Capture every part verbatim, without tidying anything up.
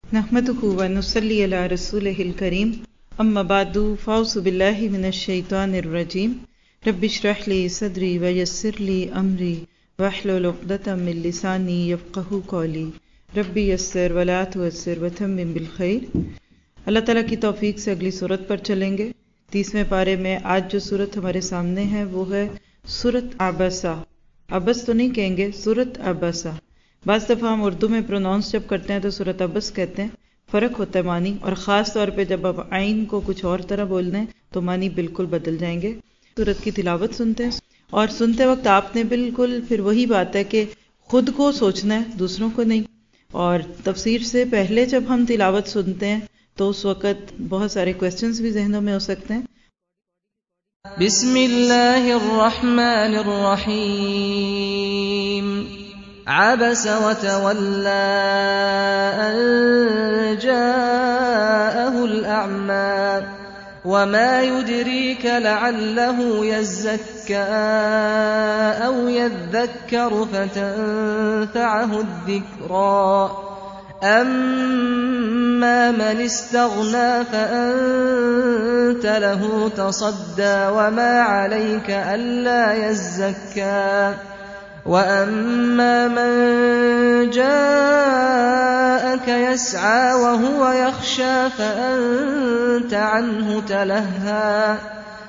نحمدہ و نصلی علی رسولہ الکریم اما بعد فاعوذ باللہ من الشیطان الرجیم رب اشرح لی صدری ویسر لی امری واحلل عقدۃ من لسانی یفقہوا قولی رب یسر ولا تعسر وتمم بالخیر۔ اللہ تعالیٰ کی توفیق سے اگلی سورت پر چلیں گے۔ تیسویں پارے میں آج جو سورت ہمارے سامنے ہے وہ ہے سورت عبسہ۔ عبس تو نہیں کہیں گے، سورت عبسہ۔ بعض دفعہ ہم اردو میں پروناؤنس جب کرتے ہیں تو سورت عبس کہتے ہیں، فرق ہوتا ہے معنی، اور خاص طور پہ جب آپ عین کو کچھ اور طرح بول دیں تو معنی بالکل بدل جائیں گے۔ سورت کی تلاوت سنتے ہیں، اور سنتے وقت آپ نے بالکل پھر وہی بات ہے کہ خود کو سوچنا ہے، دوسروں کو نہیں۔ اور تفسیر سے پہلے جب ہم تلاوت سنتے ہیں تو اس وقت بہت سارے کویسچنز بھی ذہنوں میں ہو سکتے ہیں۔ بسم اللہ الرحمن الرحیم۔ عبس وتولى أن جاءه الأعمى وما يدريك لعله يزكى أو يذكر فتنفعه الذكرى أما من استغنى فأنت له تصدى وما عليك ألا يزكى وَأَمَّا مَن جَاءَكَ يَسْعَىٰ وَهُوَ يَخْشَىٰ فَأَنتَ عَنْهُ تَلَهَّىٰ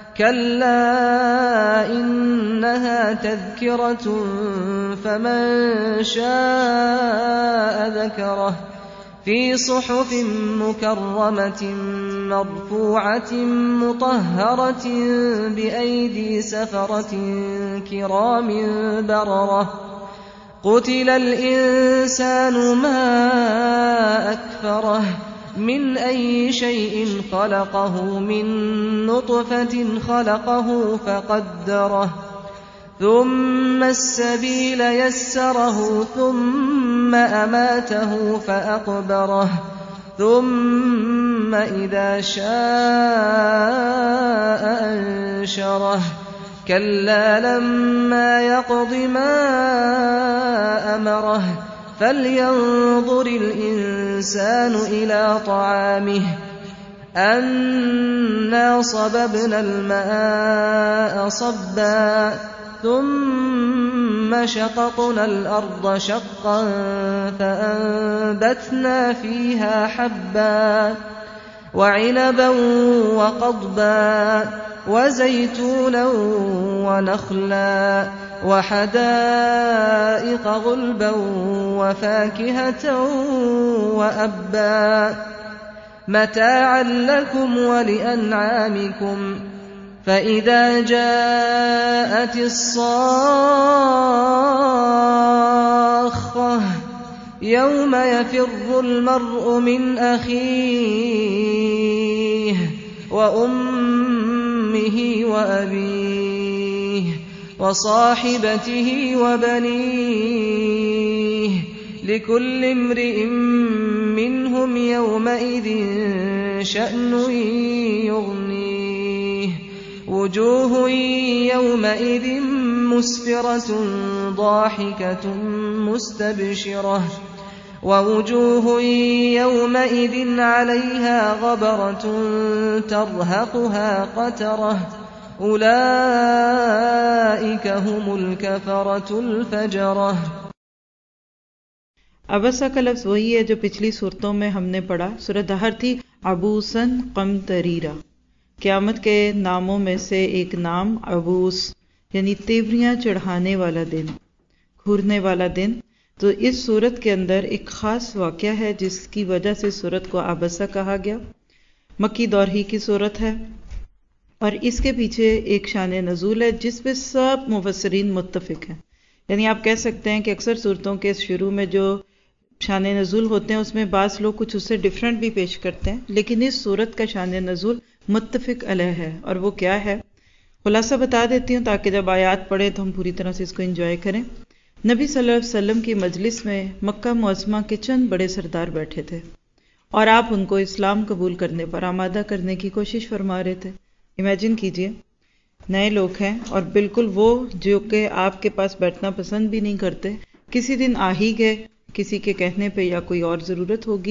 كَلَّا إِنَّهَا تَذْكِرَةٌ فَمَن شَاءَ ذَكَرَهُ فِي صُحُفٍ مُّكَرَّمَةٍ مَّرْفُوعَةٍ مُّطَهَّرَةٍ بِأَيْدِي سَفَرَةٍ كِرَامٍ بَرَرَةٍ قُتِلَ الْإِنسَانُ مَا أَكْفَرَهُ مِنْ أَيِّ شَيْءٍ خَلَقَهُ مِن نُّطْفَةٍ خَلَقَهُ فَقَدَّرَهُ ثم السبيل يسره ثم أماته فأقبره ثم إذا شاء أنشره كلا لما يقض ما أمره فلينظر الإنسان إلى طعامه أنا صببنا الماء صبا ثم شققنا الأرض شقا فأنبتنا فيها حبا وعنبا وقضبا وزيتونا ونخلا وحدائق غلبا وفاكهة وأبا متاعا لكم ولأنعامكم فإذا جاءت الصاخة يوم يفر المرء من أخيه وأمه وأبيه وصاحبته وبنيه لكل امرئ منهم يومئذ شأن يغنيه وجوه يومئذ مسفرة ضاحكة مستبشرة ووجوه يومئذ عليها غبرة ترهقها قترة أولئك هم الكفرة الفجرة۔ عبسہ کا لفظ وہی ہے جو پچھلی صورتوں میں ہم نے پڑھا۔ سورۃ دہر تھی عبوسن قمطریرا۔ قیامت کے ناموں میں سے ایک نام عبوس یعنی تیوریاں چڑھانے والا دن، گھورنے والا دن۔ تو اس صورت کے اندر ایک خاص واقعہ ہے جس کی وجہ سے صورت کو عبسہ کہا گیا۔ مکی دور ہی کی صورت ہے، اور اس کے پیچھے ایک شان نزول ہے جس پہ سب مفسرین متفق ہیں۔ یعنی آپ کہہ سکتے ہیں کہ اکثر صورتوں کے شروع میں جو شان نزول ہوتے ہیں اس میں بعض لوگ کچھ اس سے ڈیفرنٹ بھی پیش کرتے ہیں، لیکن اس صورت کا شان نزول متفق علیہ ہے، اور وہ کیا ہے خلاصہ بتا دیتی ہوں تاکہ جب آیات پڑھیں تو ہم پوری طرح سے اس کو انجوائے کریں۔ نبی صلی اللہ علیہ وسلم کی مجلس میں مکہ معظمہ کے چند بڑے سردار بیٹھے تھے، اور آپ ان کو اسلام قبول کرنے پر آمادہ کرنے کی کوشش فرما رہے تھے۔ امیجن کیجئے نئے لوگ ہیں اور بالکل وہ جو کہ آپ کے پاس بیٹھنا پسند بھی نہیں کرتے، کسی دن آ ہی گئے، کسی کے کہنے پہ یا کوئی اور ضرورت ہوگی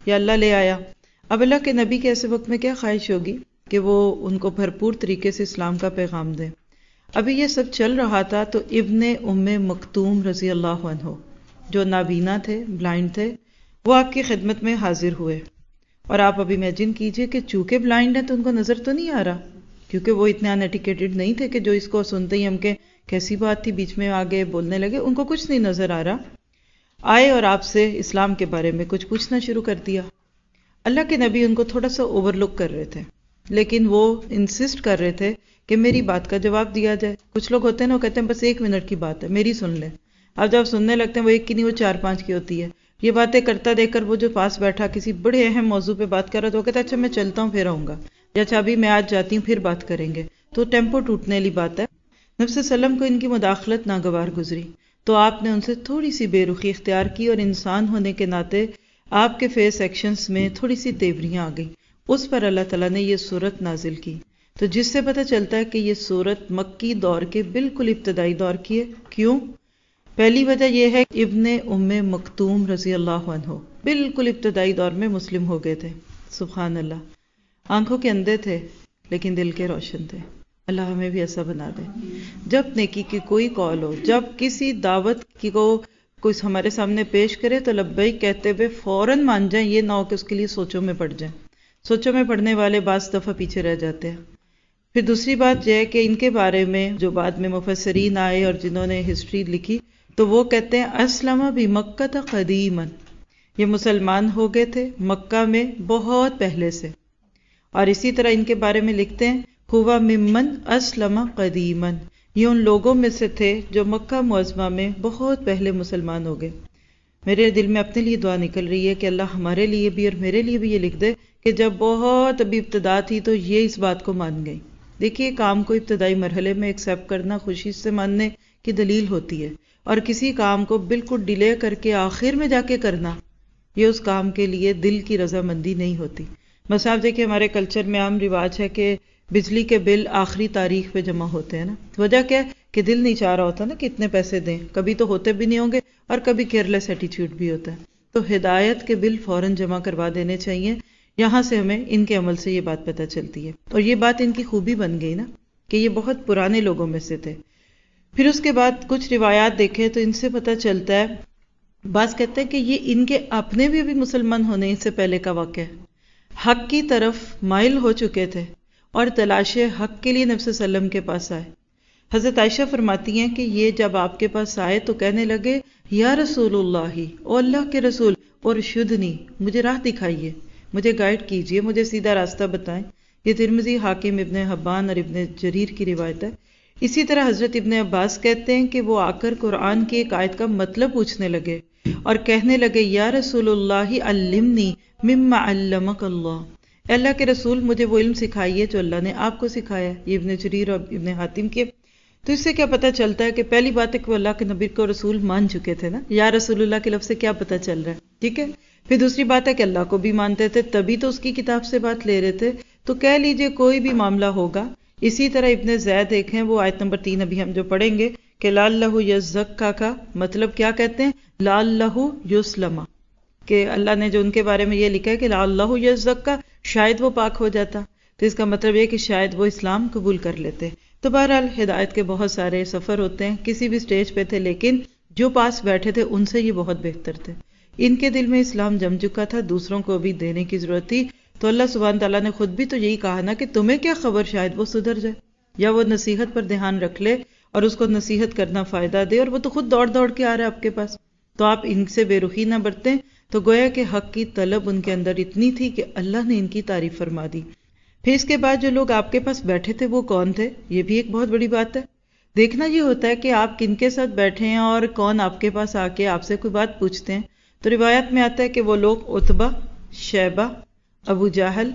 یا اللہ لے آیا۔ اب اللہ کے نبی کے ایسے وقت میں کیا خواہش ہوگی کہ وہ ان کو بھرپور طریقے سے اسلام کا پیغام دیں۔ ابھی یہ سب چل رہا تھا تو ابن ام مکتوم رضی اللہ عنہ جو نابینا تھے، بلائنڈ تھے، وہ آپ کی خدمت میں حاضر ہوئے۔ اور آپ اب امیجن کیجئے کہ چونکہ بلائنڈ ہیں تو ان کو نظر تو نہیں آ رہا، کیونکہ وہ اتنے ان ایٹیکیٹڈ نہیں تھے کہ جو اس کو سنتے ہی ہم کہ کیسی بات تھی، بیچ میں آگے بولنے لگے، ان کو کچھ نہیں نظر آ رہا۔ آئے اور آپ سے اسلام کے بارے میں کچھ پوچھنا شروع کر دیا۔ اللہ کے نبی ان کو تھوڑا سا اوور لک کر رہے تھے، لیکن وہ انسسٹ کر رہے تھے کہ میری بات کا جواب دیا جائے۔ کچھ لوگ ہوتے ہیں نا، وہ کہتے ہیں بس ایک منٹ کی بات ہے، میری سن لیں۔ اب جب سننے لگتے ہیں وہ ایک کی نہیں، وہ چار پانچ کی ہوتی ہے۔ یہ باتیں کرتا دیکھ کر وہ جو پاس بیٹھا کسی بڑے اہم موضوع پہ بات کر رہا تو وہ کہتا ہے اچھا میں چلتا ہوں پھر آؤں گا، یا اچھا ابھی میں آج جاتی ہوں پھر بات کریں گے، تو ٹیمپو ٹوٹنے والی بات ہے۔ نبی صلی اللہ علیہ وسلم کو ان کی مداخلت ناگوار گزری تو آپ نے ان سے تھوڑی سی بے رخی اختیار کی، اور انسان ہونے کے ناطے آپ کے فیس ایکشنز میں تھوڑی سی تیوریاں آ گئیں۔ اس پر اللہ تعالیٰ نے یہ سورت نازل کی، تو جس سے پتہ چلتا ہے کہ یہ سورت مکی دور کے بالکل ابتدائی دور کی ہے۔ کیوں؟ پہلی وجہ یہ ہے کہ ابن ام مکتوم رضی اللہ عنہ بالکل ابتدائی دور میں مسلم ہو گئے تھے۔ سبحان اللہ، آنکھوں کے اندھے تھے لیکن دل کے روشن تھے۔ اللہ ہمیں بھی ایسا بنا دے، جب نیکی کی کوئی کال ہو، جب کسی دعوت کی کو کوئی ہمارے سامنے پیش کرے تو لبیک کہتے ہوئے فوراً مان جائیں، یہ نہ ہو کہ اس کے لیے سوچوں میں پڑ جائیں۔ سوچوں میں پڑنے والے بعض دفعہ پیچھے رہ جاتے ہیں۔ پھر دوسری بات یہ ہے کہ ان کے بارے میں جو بعد میں مفسرین آئے اور جنہوں نے ہسٹری لکھی تو وہ کہتے ہیں اسلم بمکہ قدیما، یہ مسلمان ہو گئے تھے مکہ میں بہت پہلے سے۔ اور اسی طرح ان کے بارے میں لکھتے ہیں ہوا ممن اسلم قدیما، یہ ان لوگوں میں سے تھے جو مکہ معظمہ میں بہت پہلے مسلمان ہو گئے۔ میرے دل میں اپنے لیے دعا نکل رہی ہے کہ اللہ ہمارے لیے بھی اور میرے لیے بھی یہ لکھ دے کہ جب بہت ابھی ابتدا تھی تو یہ اس بات کو مان گئی۔ دیکھیے کام کو ابتدائی مرحلے میں ایکسیپٹ کرنا خوشی سے ماننے کی دلیل ہوتی ہے، اور کسی کام کو بالکل ڈیلے کر کے آخر میں جا کے کرنا یہ اس کام کے لیے دل کی رضامندی نہیں ہوتی۔ بس آپ دیکھیں ہمارے کلچر میں عام رواج ہے کہ بجلی کے بل آخری تاریخ پہ جمع ہوتے ہیں نا، وجہ کیا ہے کہ دل نہیں چاہ رہا ہوتا نا کہ اتنے پیسے دیں، کبھی تو ہوتے بھی نہیں ہوں گے اور کبھی کیئرلیس ایٹیٹیوڈ بھی ہوتا ہے۔ تو ہدایت کے بل فوراً جمع کروا دینے چاہیے۔ یہاں سے ہمیں ان کے عمل سے یہ بات پتہ چلتی ہے، اور یہ بات ان کی خوبی بن گئی نا کہ یہ بہت پرانے لوگوں میں سے تھے۔ پھر اس کے بعد کچھ روایات دیکھیں تو ان سے پتہ چلتا ہے، بعض کہتے ہیں کہ یہ ان کے اپنے بھی ابھی مسلمان ہونے سے پہلے کا واقعہ ہے، حق کی طرف مائل ہو چکے تھے اور تلاش حق کے لیے نبی صلی اللہ علیہ وسلم کے پاس آئے۔ حضرت عائشہ فرماتی ہیں کہ یہ جب آپ کے پاس آئے تو کہنے لگے یا رسول اللہ، او اللہ کے رسول، اور ارشدنی، مجھے راہ دکھائیے، مجھے گائیڈ کیجئے، مجھے سیدھا راستہ بتائیں۔ یہ ترمذی، حاکم، ابن حبان اور ابن جریر کی روایت ہے۔ اسی طرح حضرت ابن عباس کہتے ہیں کہ وہ آ کر قرآن کی ایک آیت کا مطلب پوچھنے لگے اور کہنے لگے یا رسول اللہ علمنی مما علمک اللہ، اے اللہ کے رسول مجھے وہ علم سکھائیے جو اللہ نے آپ کو سکھایا۔ یہ ابن جریر اور ابن حاتم کے۔ تو اس سے کیا پتہ چلتا ہے کہ پہلی بات ہے کہ وہ اللہ کے نبی کو رسول مان چکے تھے نا، یا رسول اللہ کے لفظ سے کیا پتہ چل رہا ہے، ٹھیک ہے۔ پھر دوسری بات ہے کہ اللہ کو بھی مانتے تھے، تبھی تو اس کی کتاب سے بات لے رہے تھے۔ تو کہہ لیجئے کوئی بھی معاملہ ہوگا۔ اسی طرح ابن زید ایک ہیں، وہ آیت نمبر تین ابھی ہم جو پڑھیں گے کہ لعلہ یزکا کا مطلب کیا کہتے ہیں، لعلہ یسلم، کہ اللہ نے جو ان کے بارے میں یہ لکھا ہے کہ لعلہ یزکا، شاید وہ پاک ہو جاتا، تو اس کا مطلب یہ کہ شاید وہ اسلام قبول کر لیتے۔ تو بہرحال ہدایت کے بہت سارے سفر ہوتے ہیں، کسی بھی سٹیج پہ تھے لیکن جو پاس بیٹھے تھے ان سے یہ بہت بہتر تھے۔ ان کے دل میں اسلام جم چکا تھا، دوسروں کو بھی دینے کی ضرورت تھی۔ تو اللہ سبحانہ تعالیٰ نے خود بھی تو یہی کہا نا کہ تمہیں کیا خبر، شاید وہ سدھر جائے یا وہ نصیحت پر دھیان رکھ لے اور اس کو نصیحت کرنا فائدہ دے، اور وہ تو خود دوڑ دوڑ کے آ رہا ہے آپ کے پاس۔ تو آپ ان سے بے رخی نہ برتیں۔ تو گویا کہ حق کی طلب ان کے اندر اتنی تھی کہ اللہ نے ان کی تعریف فرما دی۔ پھر اس کے بعد جو لوگ آپ کے پاس بیٹھے تھے وہ کون تھے، یہ بھی ایک بہت بڑی بات ہے۔ دیکھنا یہ ہوتا ہے کہ آپ کن کے ساتھ بیٹھے ہیں اور کون آپ کے پاس آ کے آپ سے کوئی بات پوچھتے ہیں۔ تو روایت میں آتا ہے کہ وہ لوگ عتبہ، شیبہ، ابو جہل،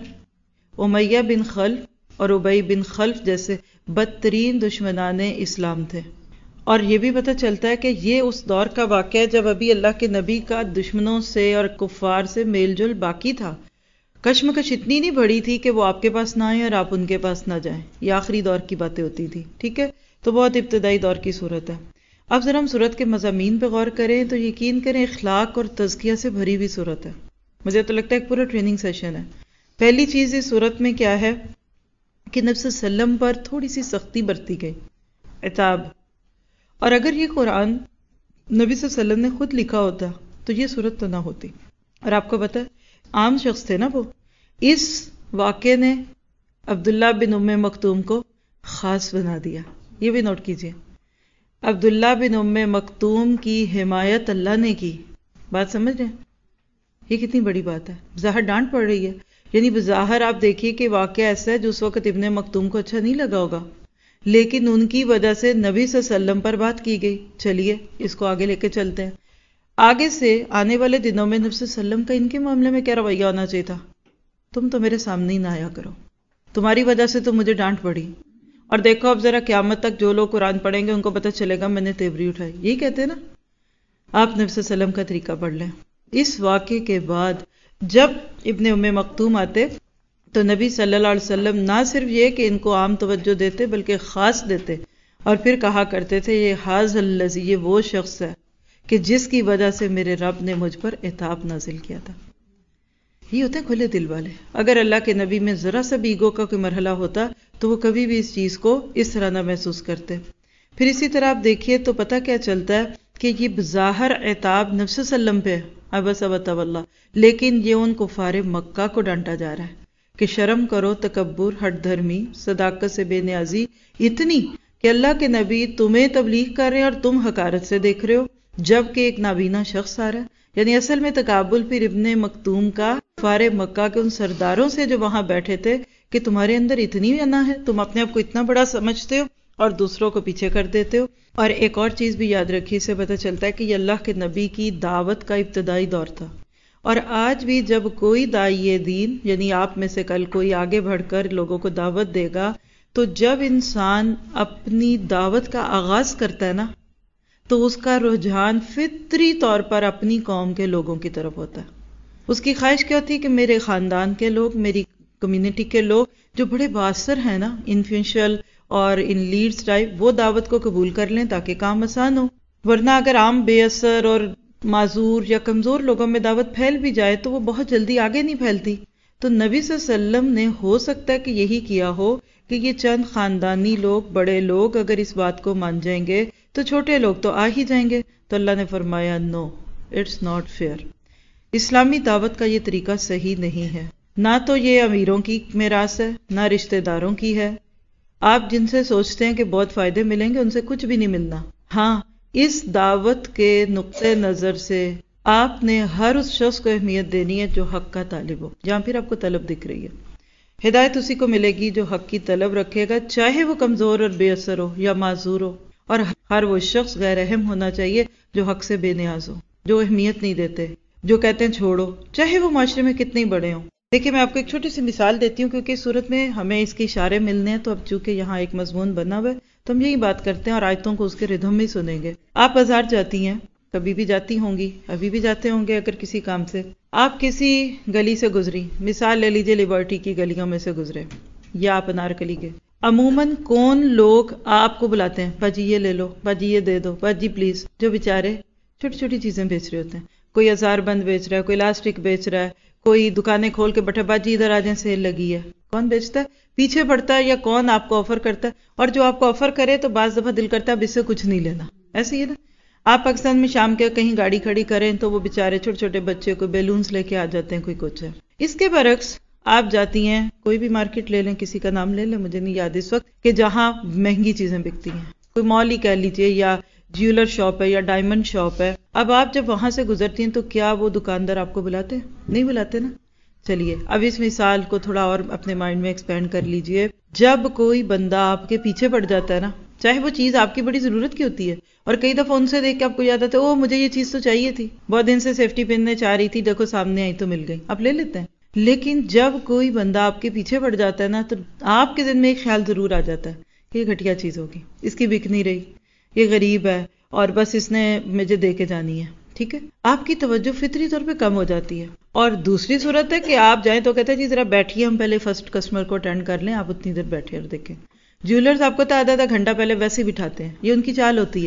امیہ بن خلف اور ابی بن خلف جیسے بدترین دشمنان اسلام تھے۔ اور یہ بھی پتہ چلتا ہے کہ یہ اس دور کا واقعہ ہے جب ابھی اللہ کے نبی کا دشمنوں سے اور کفار سے میل جول باقی تھا۔ کشمکش اتنی نہیں بڑی تھی کہ وہ آپ کے پاس نہ آئیں اور آپ ان کے پاس نہ جائیں، یہ آخری دور کی باتیں ہوتی تھی، ٹھیک ہے۔ تو بہت ابتدائی دور کی صورت ہے۔ اب ذرا ہم صورت کے مضامین پہ غور کریں تو یقین کریں اخلاق اور تزکیہ سے بھری ہوئی صورت ہے۔ مجھے تو لگتا ہے ایک پورا ٹریننگ سیشن ہے. پہلی چیز اس صورت میں کیا ہے کہ نبی صلی اللہ علیہ وسلم پر تھوڑی سی سختی برتی گئی، عتاب. اور اگر یہ قرآن نبی صلی اللہ علیہ وسلم نے خود لکھا ہوتا تو یہ صورت تو نہ ہوتی. اور آپ کو پتہ ہے عام شخص تھے نا وہ. اس واقعے نے عبداللہ بن ام مکتوم کو خاص بنا دیا. یہ بھی نوٹ کیجئے، عبداللہ بن ام مکتوم کی حمایت اللہ نے کی. بات سمجھ رہے ہیں؟ یہ کتنی بڑی بات ہے. ظاہر ڈانٹ پڑ رہی ہے، یعنی بظاہر آپ دیکھیے کہ واقعہ ایسا ہے جو اس وقت ابن مکتوم کو اچھا نہیں لگا ہوگا، لیکن ان کی وجہ سے نبی صلی اللہ علیہ وسلم پر بات کی گئی. چلیے اس کو آگے لے کے چلتے ہیں. آگے سے آنے والے دنوں میں نبی صلی اللہ علیہ وسلم کا ان کے معاملے میں کیا رویہ ہونا چاہیے تھا؟ تم تو میرے سامنے ہی نہ آیا کرو، تمہاری وجہ سے تو مجھے ڈانٹ پڑی. اور دیکھو اب ذرا قیامت تک جو لوگ قرآن پڑھیں گے ان کو پتہ چلے گا میں نے تیوری اٹھائی. یہی کہتے ہیں نا. آپ نبی صلی اللہ علیہ وسلم کا طریقہ پڑھ لیں. اس واقعے کے بعد جب ابن ام مکتوم آتے تو نبی صلی اللہ علیہ وسلم نہ صرف یہ کہ ان کو عام توجہ دیتے بلکہ خاص دیتے، اور پھر کہا کرتے تھے یہ حاذ الذی، یہ وہ شخص ہے کہ جس کی وجہ سے میرے رب نے مجھ پر عتاب نازل کیا تھا. یہ ہوتے ہیں کھلے دل والے. اگر اللہ کے نبی میں ذرا سا بھی ایگو کا کوئی مرحلہ ہوتا تو وہ کبھی بھی اس چیز کو اس طرح نہ محسوس کرتے. پھر اسی طرح آپ دیکھیے تو پتہ کیا چلتا ہے کہ یہ بظاہر عتاب نبی صلی اللہ علیہ وسلم پہ عبس وتولی، لیکن یہ ان کفار مکہ کو ڈانٹا جا رہا ہے کہ شرم کرو، تکبر، ہٹ دھرمی، صداقت سے بے نیازی اتنی کہ اللہ کے نبی تمہیں تبلیغ کر رہے ہیں اور تم حقارت سے دیکھ رہے ہو جبکہ ایک نابینا شخص آ رہا ہے. یعنی اصل میں تقابل پھر ابن مکتوم کا کفار مکہ کے ان سرداروں سے جو وہاں بیٹھے تھے کہ تمہارے اندر اتنی انا ہے، تم اپنے آپ کو اتنا بڑا سمجھتے ہو اور دوسروں کو پیچھے کر دیتے ہو. اور ایک اور چیز بھی یاد رکھیے، اس سے پتہ چلتا ہے کہ یہ اللہ کے نبی کی دعوت کا ابتدائی دور تھا. اور آج بھی جب کوئی داعی دین، یعنی آپ میں سے کل کوئی آگے بڑھ کر لوگوں کو دعوت دے گا، تو جب انسان اپنی دعوت کا آغاز کرتا ہے نا تو اس کا رجحان فطری طور پر اپنی قوم کے لوگوں کی طرف ہوتا ہے. اس کی خواہش کیا ہوتی ہے کہ میرے خاندان کے لوگ، میری کمیونٹی کے لوگ جو بڑے باثر ہیں نا، انفلوئنشل اور ان لیڈز ٹائپ، وہ دعوت کو قبول کر لیں تاکہ کام آسان ہو. ورنہ اگر عام بے اثر اور معذور یا کمزور لوگوں میں دعوت پھیل بھی جائے تو وہ بہت جلدی آگے نہیں پھیلتی. تو نبی صلی اللہ علیہ وسلم نے ہو سکتا ہے کہ یہی کیا ہو کہ یہ چند خاندانی لوگ، بڑے لوگ اگر اس بات کو مان جائیں گے تو چھوٹے لوگ تو آ ہی جائیں گے. تو اللہ نے فرمایا نو، اٹس ناٹ فیئر. اسلامی دعوت کا یہ طریقہ صحیح نہیں ہے. نہ تو یہ امیروں کی میراث ہے، نہ رشتہ داروں کی ہے. آپ جن سے سوچتے ہیں کہ بہت فائدے ملیں گے ان سے کچھ بھی نہیں ملنا. ہاں، اس دعوت کے نقطۂ نظر سے آپ نے ہر اس شخص کو اہمیت دینی ہے جو حق کا طالب ہو. جہاں پھر آپ کو طلب دکھ رہی ہے، ہدایت اسی کو ملے گی جو حق کی طلب رکھے گا، چاہے وہ کمزور اور بے اثر ہو یا معذور ہو. اور ہر وہ شخص غیر اہم ہونا چاہیے جو حق سے بے نیاز ہو، جو اہمیت نہیں دیتے، جو کہتے ہیں چھوڑو، چاہے وہ معاشرے میں کتنے بڑے ہوں. دیکھیں میں آپ کو ایک چھوٹی سی مثال دیتی ہوں کیونکہ اس صورت میں ہمیں اس کے اشارے ملنے ہیں. تو اب چونکہ یہاں ایک مضمون بنا ہوا ہے تو ہم یہی بات کرتے ہیں اور آیتوں کو اس کے ردھم میں سنیں گے. آپ بازار جاتی ہیں، کبھی بھی جاتی ہوں گی، ابھی بھی جاتے ہوں گے اگر کسی کام سے. آپ کسی گلی سے گزری، مثال لے لیجیے لبرٹی کی گلیوں میں سے گزرے یا آپ انارکلی کے. عموماً کون لوگ آپ کو بلاتے ہیں؟ باجی یہ لے لو، باجی یہ دے دو، باجی پلیز. جو بیچارے چھوٹی چھوٹی چیزیں بیچ رہے ہوتے ہیں. کوئی ہزار بند بیچ رہا ہے، کوئی لاسٹک بیچ رہا ہے، کوئی دکانیں کھول کے بیٹھا، باجی ادھر آ جائیں سیل لگی ہے. کون بیچتا ہے؟ پیچھے پڑتا ہے یا کون آپ کو آفر کرتا ہے؟ اور جو آپ کو آفر کرے تو بعض دفعہ دل کرتا ہے اب اس سے کچھ نہیں لینا. ایسے ہی ہے نا. آپ پاکستان میں شام کے کہیں گاڑی کھڑی کریں تو وہ بیچارے چھوٹے چھوٹے بچے کو بیلونز لے کے آ جاتے ہیں، کوئی کچھ ہے. اس کے برعکس آپ جاتی ہیں کوئی بھی مارکیٹ لے لیں، کسی کا نام لے لیں، مجھے نہیں یاد اس وقت، کہ جہاں مہنگی چیزیں بکتی ہیں، کوئی مال ہی کہہ لیجیے یا جیولر شاپ ہے یا ڈائمنڈ شاپ ہے. اب آپ جب وہاں سے گزرتی ہیں تو کیا وہ دکاندار آپ کو بلاتے ہیں؟ نہیں بلاتے نا. چلیے اب اس مثال کو تھوڑا اور اپنے مائنڈ میں ایکسپینڈ کر لیجئے. جب کوئی بندہ آپ کے پیچھے پڑ جاتا ہے نا، چاہے وہ چیز آپ کی بڑی ضرورت کی ہوتی ہے، اور کئی دفعہ ان سے دیکھ کے آپ کو یاد آتا ہے او مجھے یہ چیز تو چاہیے تھی، بہت دن سے سیفٹی پن چاہ رہی تھی، دیکھو سامنے آئی تو مل گئی، آپ لے لیتے ہیں. لیکن جب کوئی بندہ آپ کے پیچھے پڑ جاتا ہے نا تو آپ کے ذہن میں ایک خیال ضرور آ جاتا ہے کہ یہ گھٹیا چیز ہوگی، اس کی بک نہیں رہی، یہ غریب ہے اور بس اس نے مجھے دے کے جانی ہے. ٹھیک ہے، آپ کی توجہ فطری طور پہ کم ہو جاتی ہے. اور دوسری صورت ہے کہ آپ جائیں تو کہتے ہیں جی ذرا بیٹھیے، ہم پہلے فرسٹ کسٹمر کو اٹینڈ کر لیں، آپ اتنی دیر بیٹھے اور دیکھیں. جیولرز آپ کو تو آدھا آدھا گھنٹہ پہلے ویسے ہی بٹھاتے ہیں، یہ ان کی چال ہوتی ہے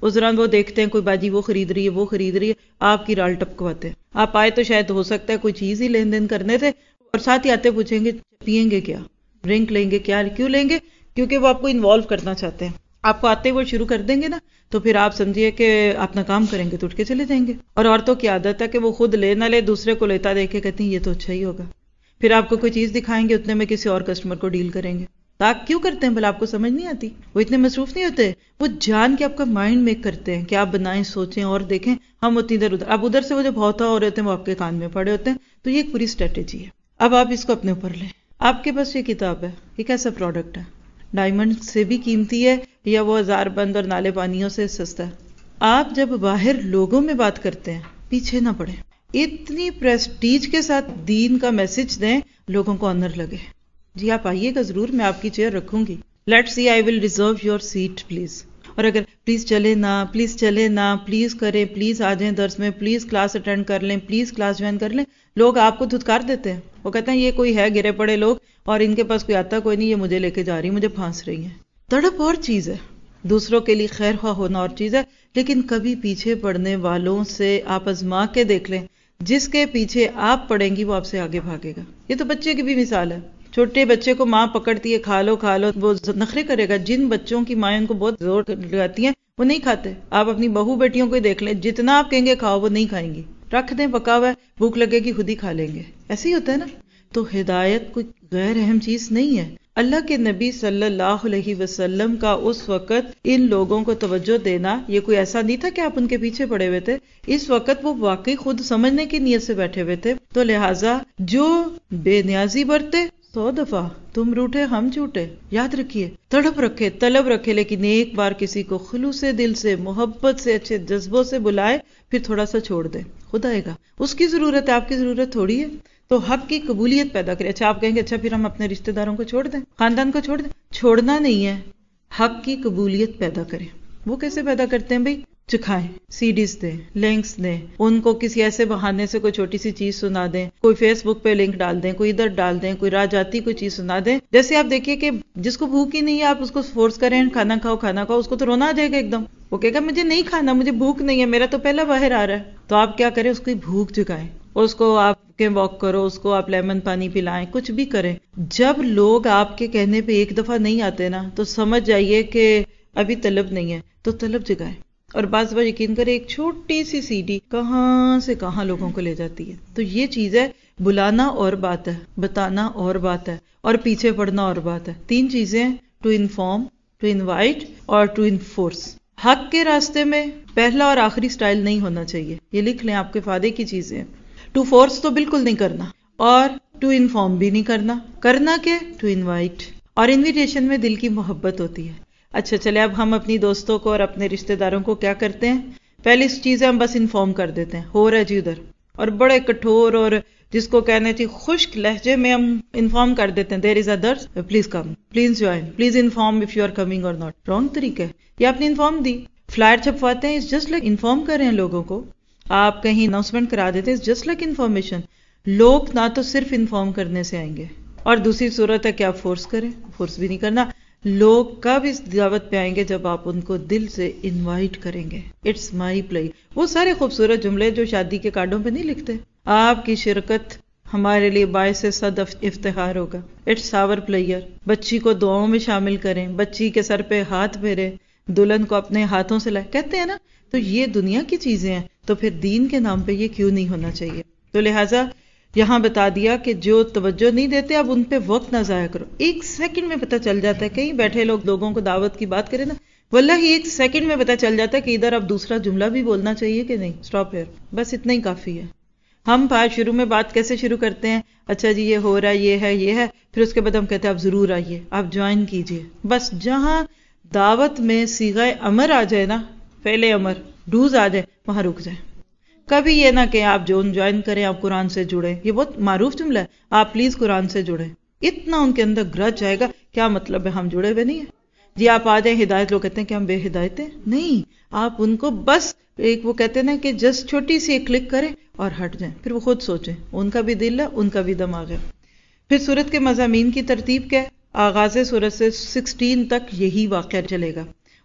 اس دوران وہ دیکھتے ہیں کوئی باجی وہ خرید رہی ہے وہ خرید رہی ہے، آپ کی رال ٹپکواتے ہیں. آپ آئے تو شاید ہو سکتا ہے کوئی چیز ہی لین دین کرنے تھے، اور ساتھ ہی آتے پوچھیں گے پئیں گے کیا، ڈرنک لیں گے کیا، کیوں لیں گے؟ کیونکہ وہ آپ کو انوالو کرنا چاہتے ہیں. آپ کو آتے وہ شروع کر دیں گے نا، تو پھر آپ سمجھیے کہ اپنا کام کریں گے تو اٹھ کے چلے جائیں گے. اور عورتوں کی عادت ہے کہ وہ خود لے نہ لے، دوسرے کو لیتا دیکھ کے کہتی ہیں یہ تو اچھا ہی ہوگا. پھر آپ کو کوئی چیز دکھائیں گے، اتنے میں کسی اور کسٹمر کو ڈیل کریں گے. آپ کیوں کرتے ہیں بھلا؟ آپ کو سمجھ نہیں آتی؟ وہ اتنے مصروف نہیں ہوتے، وہ جان کے آپ کا مائنڈ میک کرتے ہیں کہ آپ بنائیں، سوچیں اور دیکھیں. ہم اتنی دیر ادھر، اب ادھر سے وہ جو بہت ہو رہے ہوتے ہیں وہ آپ کے کان میں پڑے ہوتے ہیں. تو یہ ایک پوری اسٹریٹجی ہے. اب آپ اس کو اپنے اوپر لیں. آپ کے پاس یہ کتاب ہے، یہ کیسا پروڈکٹ ہے؟ ڈائمنڈ سے بھی قیمتی ہے یا وہ ہزار بند اور نالے پانیوں سے سستا ہے؟ آپ جب باہر لوگوں میں بات کرتے ہیں پیچھے نہ پڑیں، اتنی پریسٹیج کے ساتھ دین کا میسج دیں لوگوں کو آنر لگے. جی آپ آئیے گا ضرور، میں آپ کی چیئر رکھوں گی. Let see I will reserve your seat please. اور اگر پلیز چلے نا، پلیز چلے نا، پلیز کریں، پلیز آ جائیں درس میں، پلیز کلاس اٹینڈ کر لیں، پلیز کلاس جوائن کر لیں، لوگ آپ کو دھتکار دیتے ہیں. وہ کہتے ہیں یہ کوئی ہے گرے پڑے لوگ اور ان کے پاس کوئی آتا کوئی نہیں، یہ مجھے لے کے جا رہی، مجھے پھانس رہی ہیں. تڑپ اور چیز ہے، دوسروں کے لیے خیر خواہ ہونا اور چیز ہے، لیکن کبھی پیچھے پڑنے والوں سے آپ آزما کے دیکھ لیں، جس کے پیچھے آپ پڑیں گی وہ آپ سے آگے بھاگے گا. یہ تو بچے کی بھی مثال ہے. چھوٹے بچے کو ماں پکڑتی ہے کھا لو کھا لو، وہ نخرے کرے گا. جن بچوں کی مائیں ان کو بہت زور لگاتی ہیں وہ نہیں کھاتے. آپ اپنی بہو بیٹیوں کو دیکھ لیں، جتنا آپ کہیں گے کھاؤ وہ نہیں کھائیں گی. رکھ دیں پکا ہوا ہے، بھوک لگے گی خود ہی کھا لیں گے. ایسے ہی ہوتا ہے نا. تو ہدایت کوئی غیر اہم چیز نہیں ہے. اللہ کے نبی صلی اللہ علیہ وسلم کا اس وقت ان لوگوں کو توجہ دینا یہ کوئی ایسا نہیں تھا کہ آپ ان کے پیچھے پڑے ہوئے تھے. اس وقت وہ واقعی خود سمجھنے کی نیت سے بیٹھے ہوئے تھے. تو لہٰذا جو بے نیازی برتے سو دفعہ تم روٹے ہم جھوٹے. یاد رکھیے، تڑپ رکھے، طلب رکھے، لیکن ایک بار کسی کو خلوص دل سے، محبت سے، اچھے جذبوں سے بلائے، پھر تھوڑا سا چھوڑ دے. خود آئے گا. اس کی ضرورت ہے، آپ کی ضرورت تھوڑی ہے. تو حق کی قبولیت پیدا کرے. اچھا آپ کہیں گے اچھا پھر ہم اپنے رشتہ داروں کو چھوڑ دیں، خاندان کو چھوڑ دیں. چھوڑنا نہیں ہے، حق کی قبولیت پیدا کریں. وہ کیسے پیدا کرتے ہیں بھائی؟ چکھائیں، سی ڈیز دیں، لنکس دیں، ان کو کسی ایسے بہانے سے کوئی چھوٹی سی چیز سنا دیں، کوئی فیس بک پہ لنک ڈال دیں، کوئی ادھر ڈال دیں، کوئی راہ جاتی کوئی چیز سنا دیں. جیسے آپ دیکھیے کہ جس کو بھوک ہی نہیں ہے آپ اس کو فورس کریں کھانا کھاؤ کھانا کھاؤ، اس کو تو رونا آ جائے گا ایک دم. وہ کہے گا مجھے نہیں کھانا، مجھے بھوک نہیں ہے، میرا تو پہلا باہر آ رہا ہے. تو آپ کیا کریں؟ اس کی بھوک جگائیں، اس کو آپ کے واک کرو، اس کو آپ لیمن پانی پلائیں، کچھ بھی کریں. جب لوگ آپ کے کہنے پہ ایک دفعہ نہیں آتے نا تو سمجھ جائیے کہ ابھی طلب نہیں ہے. تو طلب جگائیں. اور بعض بار یقین کرے ایک چھوٹی سی سی ڈی کہاں سے کہاں لوگوں کو لے جاتی ہے. تو یہ چیز ہے، بلانا اور بات ہے، بتانا اور بات ہے، اور پیچھے پڑنا اور بات ہے. تین چیزیں: ٹو انفارم، ٹو انوائٹ اور ٹو انفورس. حق کے راستے میں پہلا اور آخری سٹائل نہیں ہونا چاہیے. یہ لکھ لیں، آپ کے فائدے کی چیزیں. ٹو فورس تو بالکل نہیں کرنا، اور ٹو انفارم بھی نہیں کرنا. کرنا کہ ٹو انوائٹ. اور انویٹیشن میں دل کی محبت ہوتی ہے. اچھا چلے اب ہم اپنی دوستوں کو اور اپنے رشتہ داروں کو کیا کرتے ہیں؟ پہلی چیز ہے ہم بس انفارم کر دیتے ہیں، ہو رہا ہے جی ادھر، اور بڑے کٹھور اور جس کو کہنے تھی خشک لہجے میں ہم انفارم کر دیتے ہیں there is address please come, please join, please inform if you are coming اور ناٹ. رانگ طریقہ ہے. یہ آپ نے انفارم دی. فلائر چھپواتے ہیں، جسٹ لائک انفارم کر رہے ہیں لوگوں کو. آپ کہیں اناؤنسمنٹ کرا دیتے ہیں، جسٹ لائک انفارمیشن. لوگ نہ تو صرف انفارم کرنے سے آئیں گے، اور دوسری صورت ہے کہ آپ فورس کریں. فورس بھی نہیں کرنا. لوگ کب اس دعوت پہ آئیں گے؟ جب آپ ان کو دل سے انوائٹ کریں گے. It's my play. وہ سارے خوبصورت جملے جو شادی کے کارڈوں پہ نہیں لکھتے. آپ کی شرکت ہمارے لیے باعث صد افتخار ہوگا. It's our player. بچی کو دعاؤں میں شامل کریں، بچی کے سر پہ ہاتھ پھیریں، دلہن کو اپنے ہاتھوں سے لائے، کہتے ہیں نا. تو یہ دنیا کی چیزیں ہیں، تو پھر دین کے نام پہ یہ کیوں نہیں ہونا چاہیے؟ تو لہٰذا یہاں بتا دیا کہ جو توجہ نہیں دیتے اب ان پہ وقت نہ ضائع کرو. ایک سیکنڈ میں پتہ چل جاتا ہے، کہیں بیٹھے لوگ لوگوں کو دعوت کی بات کریں نا، واللہ ہی ایک سیکنڈ میں پتہ چل جاتا ہے کہ ادھر اب دوسرا جملہ بھی بولنا چاہیے کہ نہیں. Stop here. بس اتنا ہی کافی ہے. ہم بات شروع میں بات کیسے شروع کرتے ہیں؟ اچھا جی یہ ہو رہا ہے، یہ ہے یہ ہے، پھر اس کے بعد ہم کہتے ہیں آپ ضرور آئیے، آپ جوائن کیجئے. بس جہاں دعوت میں صیغہ امر آ جائے نا، فعل امر، ڈوز آ جائے، وہاں رک جائیں. کبھی یہ نہ کہ آپ جو جوائن کریں، آپ قرآن سے جڑیں. یہ بہت معروف جملہ ہے، آپ پلیز قرآن سے جڑیں. اتنا ان کے اندر گرج جائے گا، کیا مطلب ہے ہم جڑے ہوئے نہیں ہیں جی. آپ آ جائیں ہدایت، لوگ کہتے ہیں کہ ہم بے ہدایت ہیں. نہیں، آپ ان کو بس ایک وہ کہتے ہیں نا کہ جس چھوٹی سی ایک کلک کریں اور ہٹ جائیں، پھر وہ خود سوچیں. ان کا بھی دل ہے، ان کا بھی دماغ ہے. پھر سورت کے مضامین کی ترتیب کیا ہے؟ آغاز سورت سے سکسٹین تک یہی واقعہ چلے گا،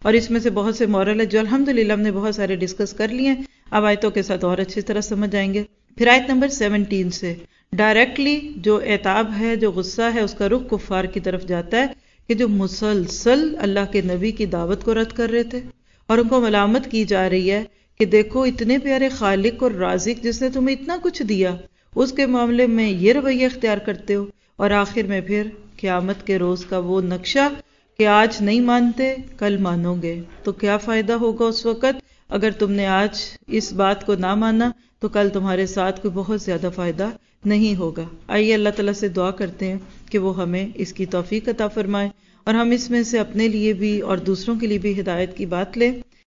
اور اس میں سے بہت سے مورل ہے جو الحمدللہ ہم نے بہت سارے ڈسکس کر لیے ہیں، اب آیتوں کے ساتھ اور اچھی طرح سمجھ آئیں گے۔ پھر آیت نمبر سیونٹین سے ڈائریکٹلی جو عتاب ہے، جو غصہ ہے، اس کا رخ کفار کی طرف جاتا ہے کہ جو مسلسل اللہ کے نبی کی دعوت کو رد کر رہے تھے، اور ان کو ملامت کی جا رہی ہے کہ دیکھو اتنے پیارے خالق اور رازق جس نے تمہیں اتنا کچھ دیا، اس کے معاملے میں یہ رویہ اختیار کرتے ہو، اور آخر میں پھر قیامت کے روز کا وہ نقشہ کہ آج نہیں مانتے کل مانو گے، تو کیا فائدہ ہوگا اس وقت اگر تم نے آج اس بات کو نہ مانا تو کل تمہارے ساتھ کوئی بہت زیادہ فائدہ نہیں ہوگا۔ آئیے اللہ تعالیٰ سے دعا کرتے ہیں کہ وہ ہمیں اس کی توفیق عطا فرمائے اور ہم اس میں سے اپنے لیے بھی اور دوسروں کے لیے بھی ہدایت کی بات لیں۔